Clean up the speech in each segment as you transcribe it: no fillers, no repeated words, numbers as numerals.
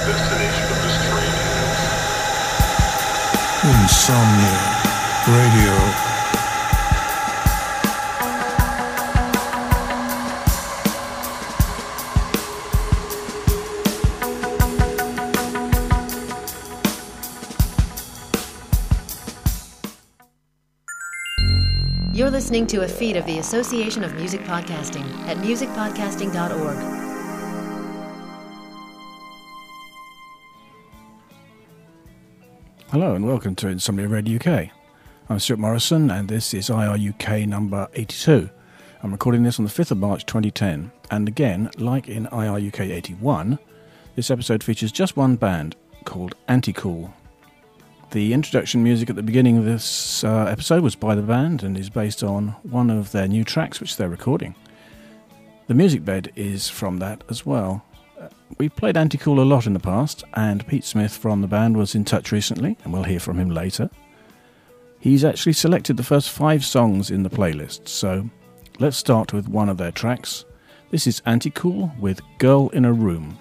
destination of this train is Insomnia Radio. You're listening to a feed of the Association of Music Podcasting at musicpodcasting.org. Hello and welcome to Insomnia Radio UK. I'm Stuart Morrison and this is IRUK number 82. I'm recording this on the 5th of March 2010, and again, like in IRUK 81, this episode features just one band called Anticool. The introduction music at the beginning of this episode was by the band and is based on one of their new tracks which they're recording. The music bed is from that as well. We played Anticool a lot in the past, and Pete Smith from the band was in touch recently, and we'll hear from him later. He's actually selected the first 5 songs in the playlist, so let's start with one of their tracks. This is Anticool with Girl in a Room.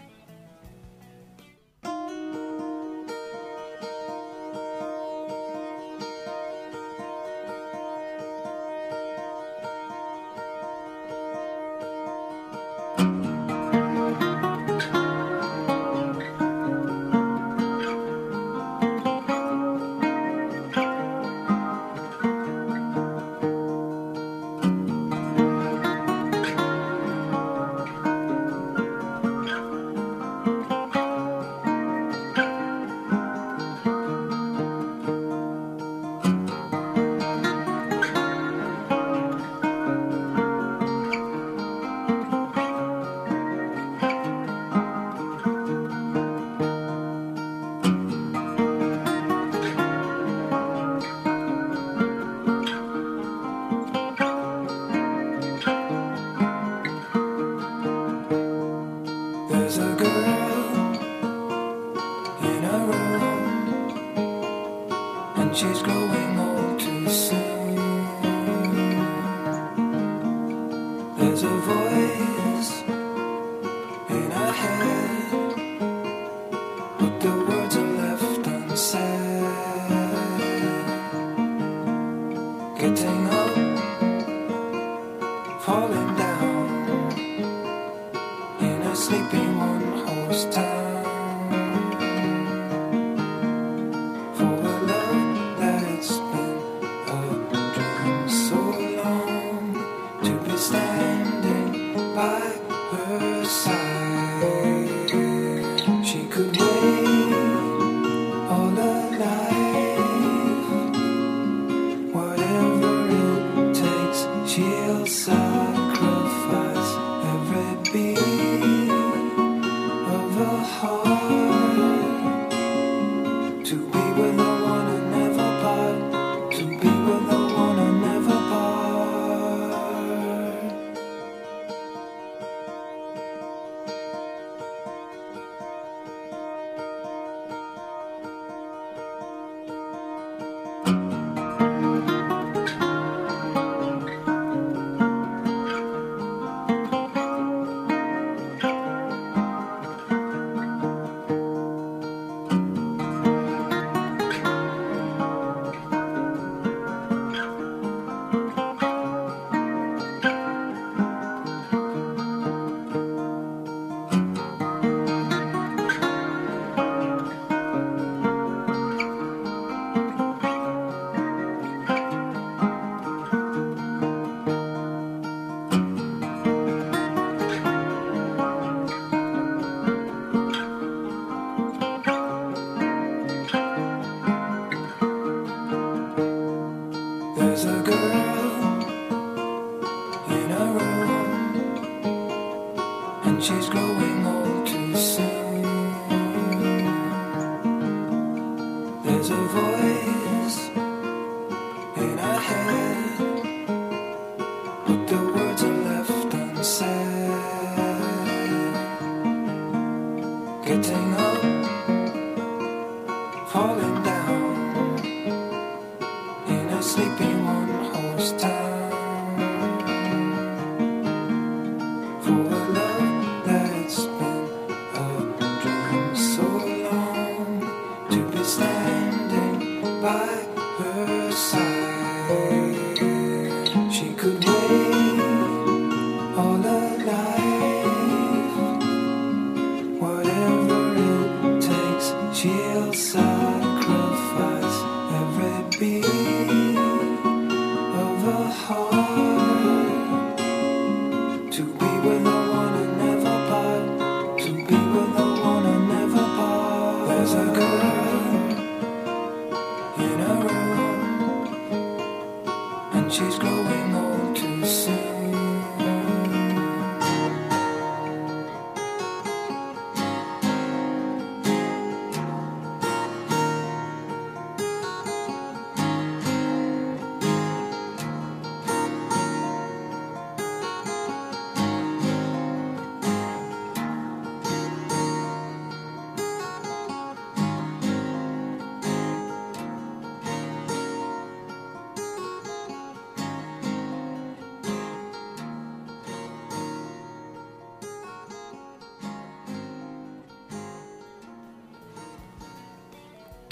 For a love that's been a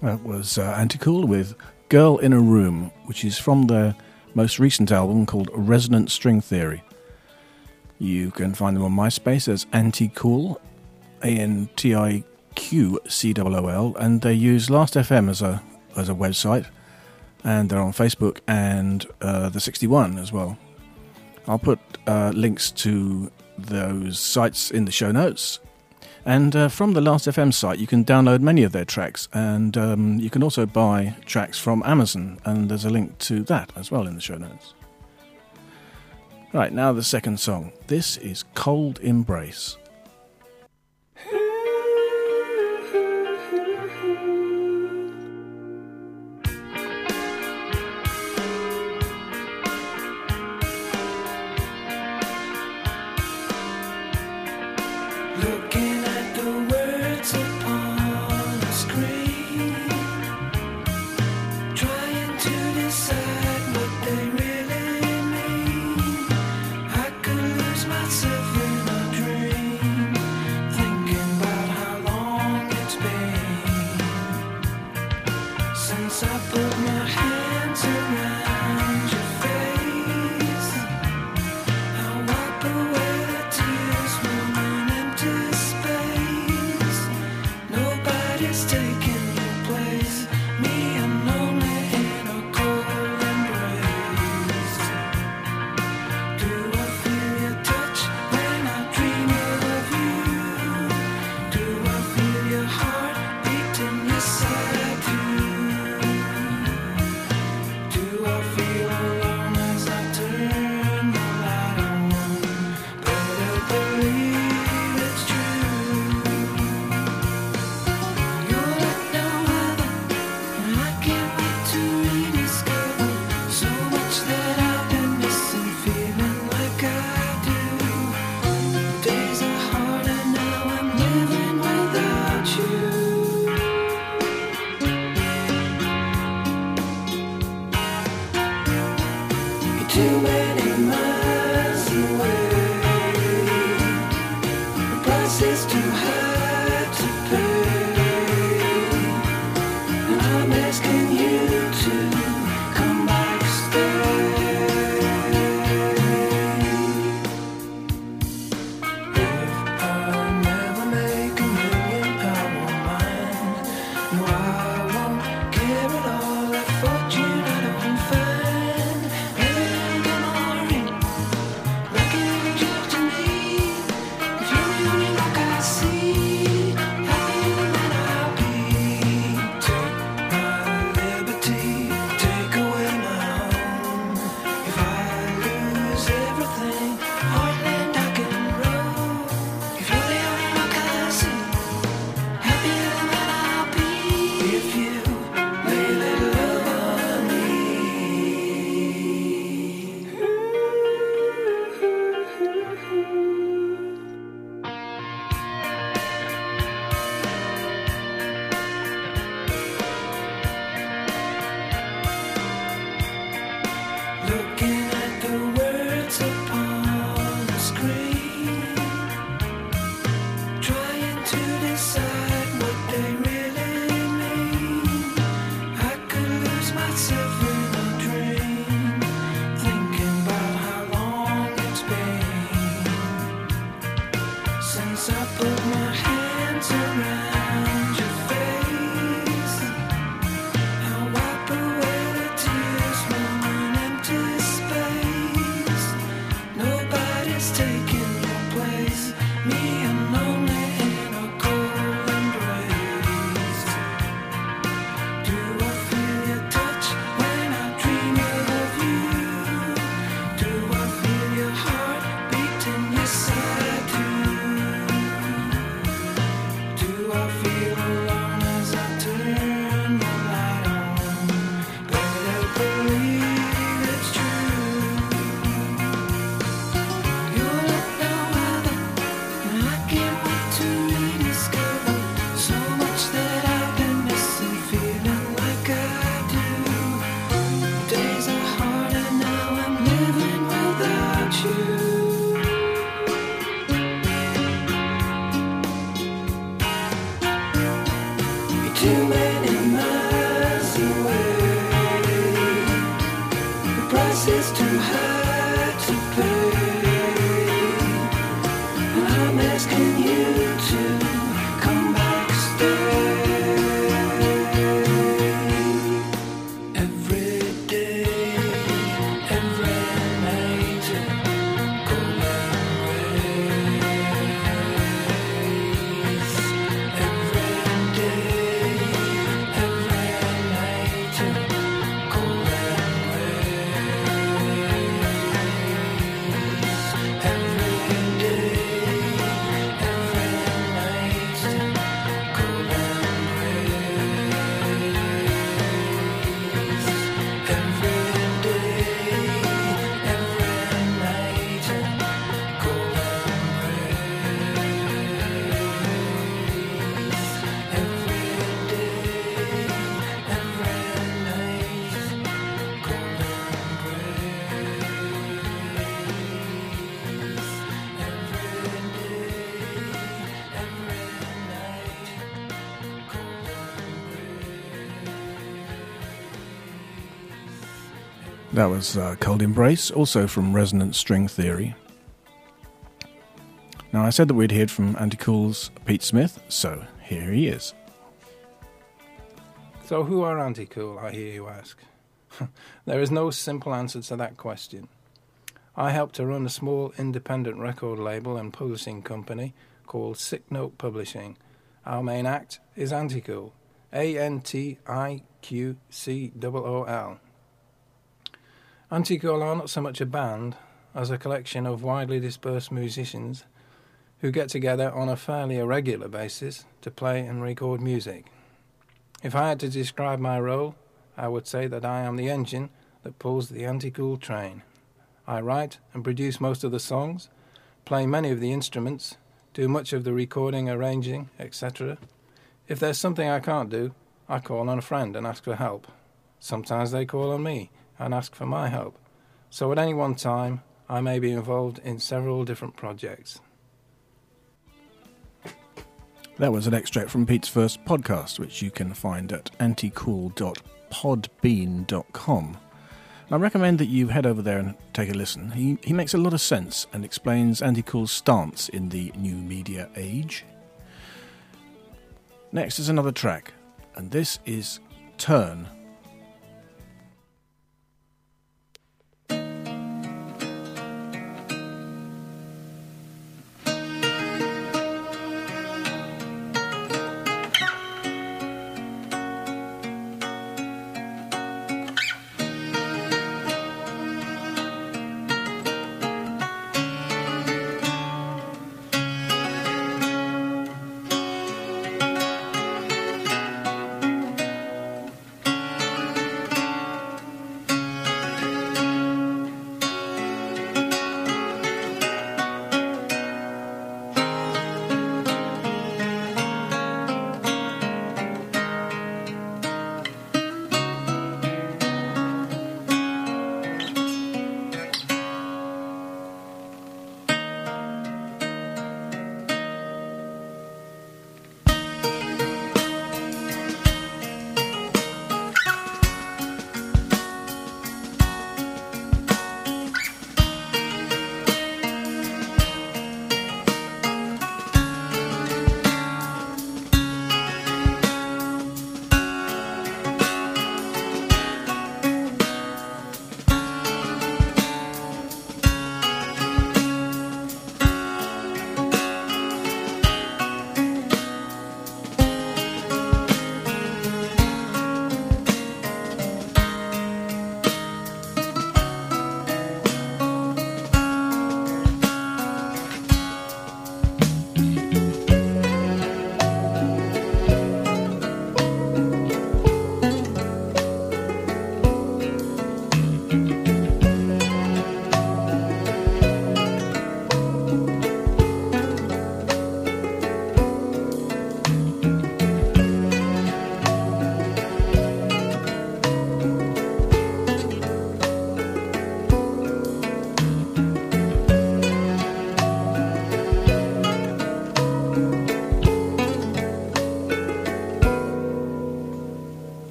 That was Anticool with Girl in a Room, which is from their most recent album called Resonant String Theory. You can find them on MySpace as Anticool, ANTIQCOOL, and they use Last.fm as a website, and they're on Facebook and the 61 as well. I'll put links to those sites in the show notes. And from the Last.fm site, you can download many of their tracks, and you can also buy tracks from Amazon, and there's a link to that as well in the show notes. Right, now the second song. This is Cold Embrace. Too many miles. That was Cold Embrace, also from Resonant String Theory. Now, I said that we'd heard from Anticool's Pete Smith, so here he is. So who are Anticool, I hear you ask? There is no simple answer to that question. I help to run a small independent record label and publishing company called Sick Note Publishing. Our main act is Anticool, Antiqcool. Anticool are not so much a band as a collection of widely dispersed musicians who get together on a fairly irregular basis to play and record music. If I had to describe my role, I would say that I am the engine that pulls the Anticool train. I write and produce most of the songs, play many of the instruments, do much of the recording, arranging, etc. If there's something I can't do, I call on a friend and ask for help. Sometimes they call on me and ask for my help. So at any one time, I may be involved in several different projects. That was an extract from Pete's first podcast, which you can find at anticool.podbean.com. I recommend that you head over there and take a listen. He makes a lot of sense and explains Anticool's stance in the new media age. Next is another track, and this is Turn.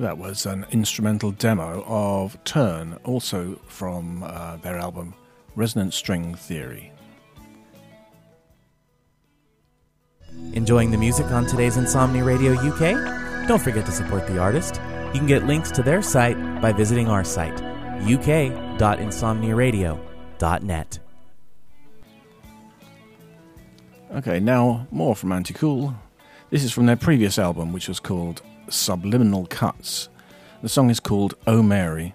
That was an instrumental demo of Turn, also from their album Resonant String Theory. Enjoying the music on today's Insomnia Radio UK? Don't forget to support the artist. You can get links to their site by visiting our site, uk.insomniaradio.net. Okay, now more from Anticool. This is from their previous album, which was called Subliminal Cuts. The song is called Oh Mary.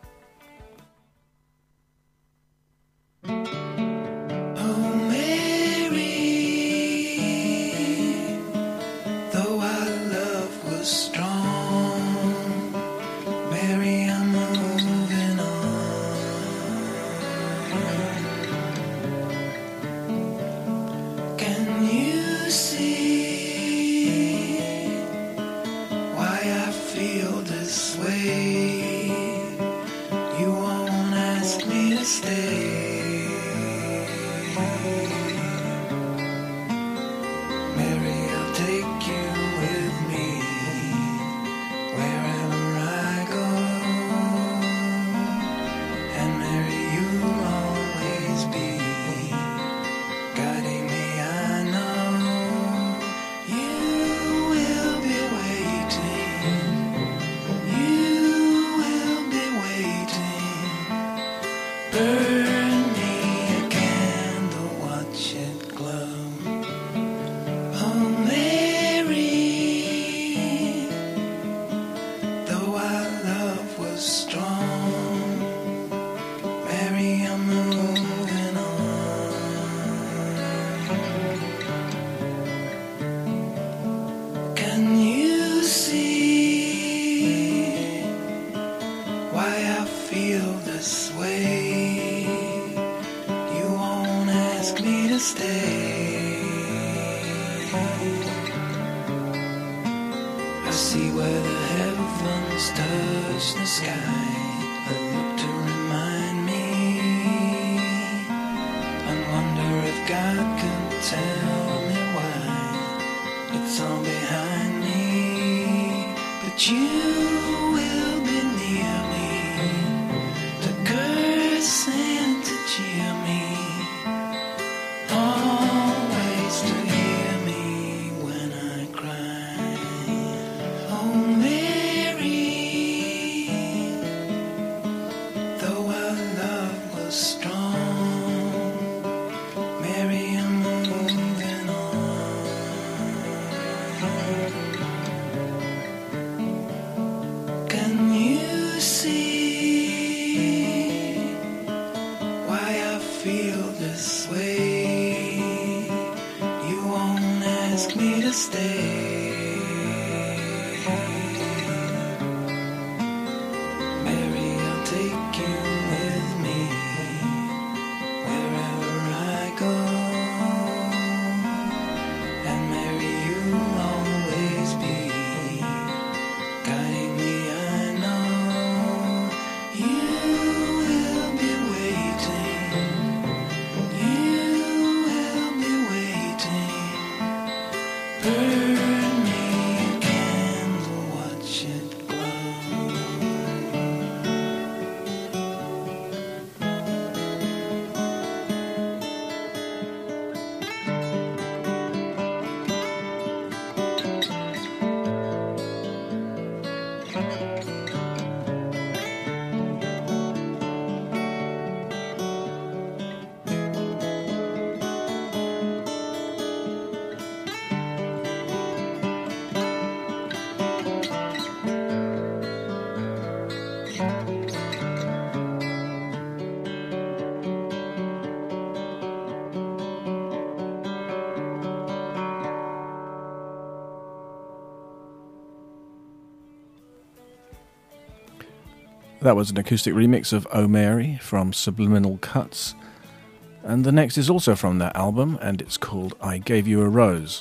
That was an acoustic remix of Oh Mary from Subliminal Cuts. And the next is also from that album, and it's called I Gave You a Rose.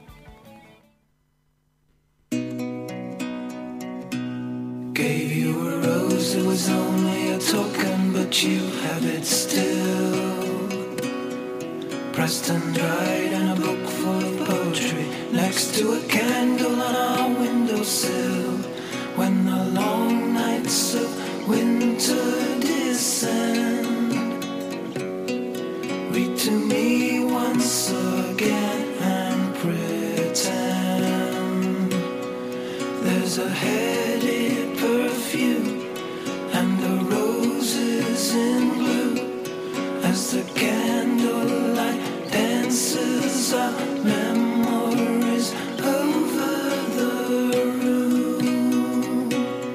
Gave you a rose, it was only a token, but you have it still. Pressed and dried in a book full of poetry, next to a candle on our windowsill. When the nights of winter descend. Read to me once again and pretend there's a heady perfume and the roses in blue as the candlelight dances our memories over the room.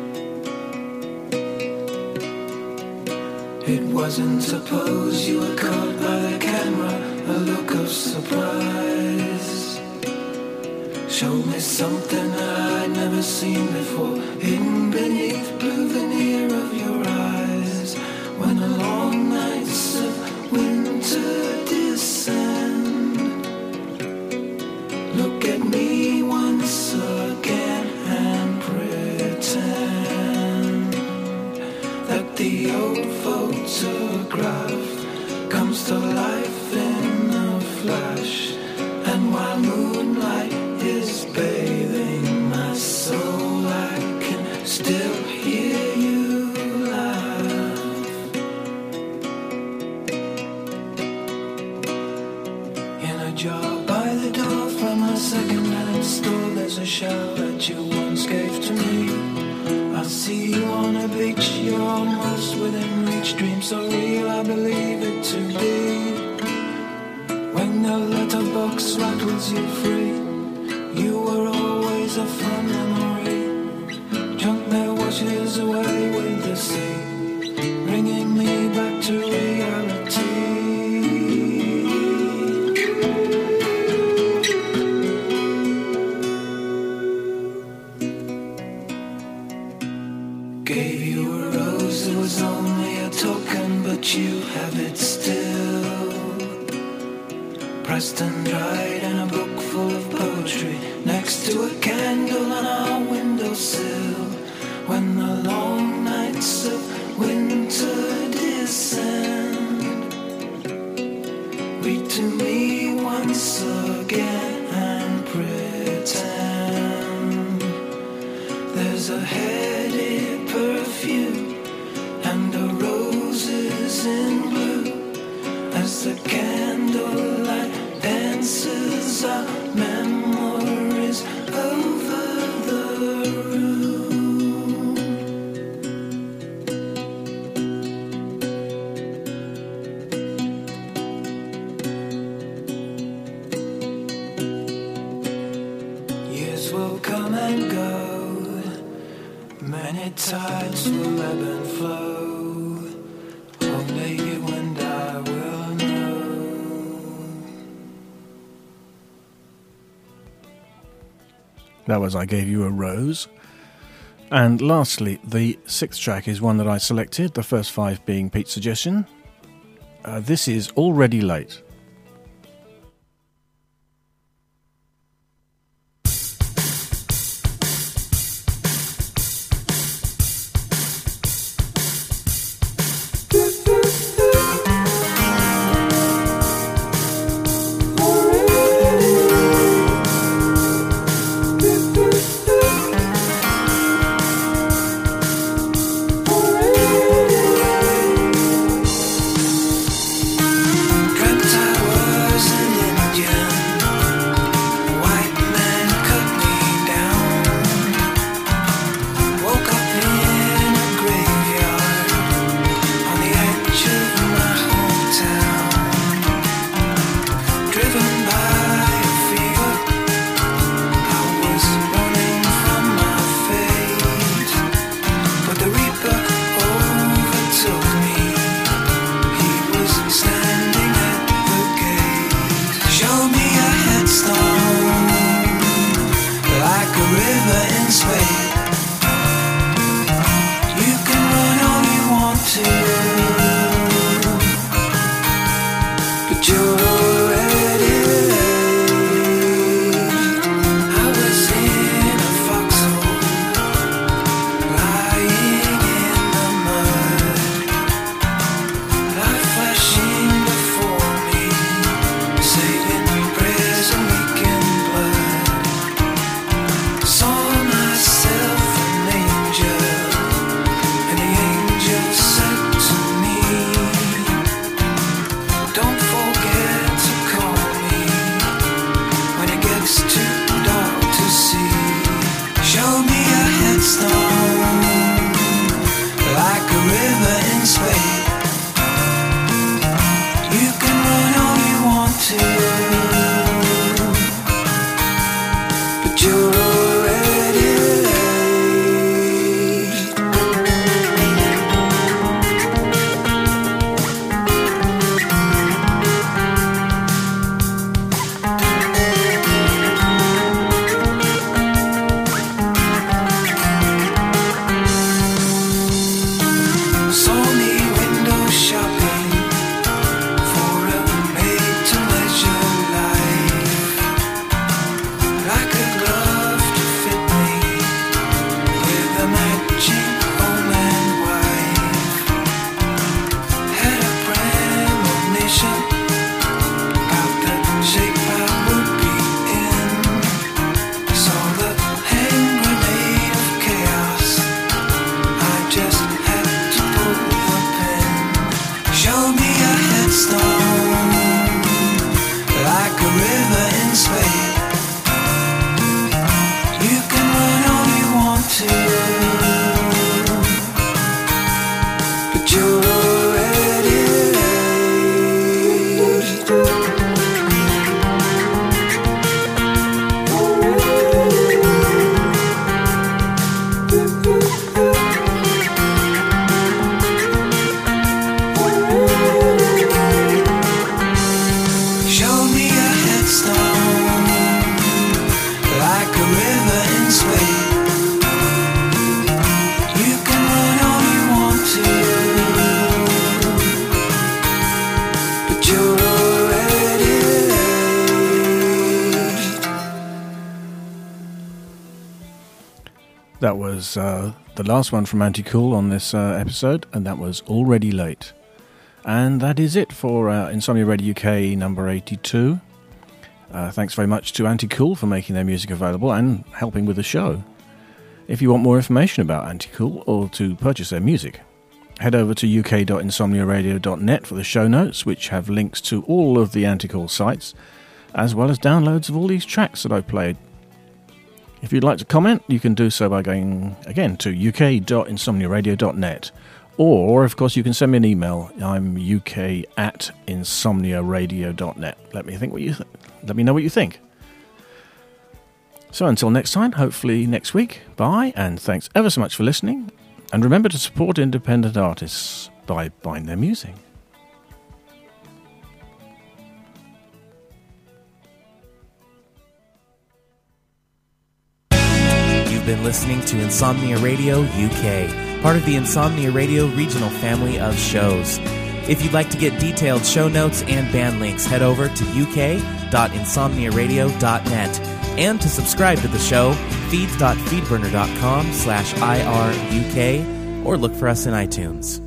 It wasn't a pose, you were caught by the camera, a look of surprise. Showed me something that I'd never seen before, hidden beneath blue veneer of your eyes. When the long nights of winter descend, look at me once again and pretend that the old photograph comes to life in a flash. And while moonlight is bathing my soul, I can still hear you laugh. In a jar by the door from a second-hand store, there's a shower that you once gave to me. I see you on a beach, you're almost within reach. Dream so real, I believe it to be. When the letterbox rattles you free, you were always a fun memory. Junk that washes away with the sea, bringing me back to reality. Gave you a rose, it was only a token, but you have it still. Pressed and dried in a book full of poetry, next to a candle on our windowsill. When the long nights of winter descend, read to me once again and pretend there's a heady perfume and the roses in blue as the candlelight dances our memories over the room. Years will come and go, many tides will ebb and flow. Only you and I will know. That was I Gave You a Rose. And lastly, the sixth track is one that I selected, the first five being Pete's suggestion. This is Already Late. Good time. Show me a headstone, like a river in sway. You can run all you want to, but you're already late. That was the last one from Anti-Cool on this episode, and that was Already Late. And that is it for Insomnia Radio UK number 82. Thanks very much to Anti-Cool for making their music available and helping with the show. If you want more information about Anti-Cool or to purchase their music, head over to uk.insomniaradio.net for the show notes, which have links to all of the Anti-Cool sites, as well as downloads of all these tracks that I've played. If you'd like to comment, you can do so by going, again, to uk.insomniaradio.net. Or, of course, you can send me an email. I'm uk@insomniaradio.net. Let me know what you think. So until next time, hopefully next week, bye, and thanks ever so much for listening. And remember to support independent artists by buying their music. You've been listening to Insomnia Radio UK, part of the Insomnia Radio regional family of shows. If you'd like to get detailed show notes and band links, head over to uk.insomniaradio.net. And to subscribe to the show, feeds.feedburner.com/IRUK, or look for us in iTunes.